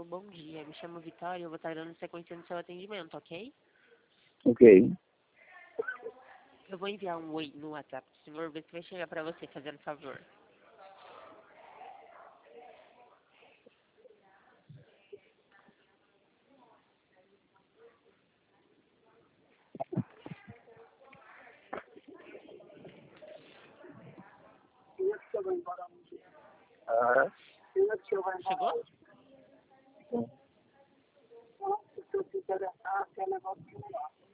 Alô, bom dia. Me chamo Vitória e eu vou estar dando sequência no seu atendimento, ok? Ok. Eu vou enviar um oi no WhatsApp do senhor, ver se vai chegar para você, fazendo favor. Ah, Chegou? sim.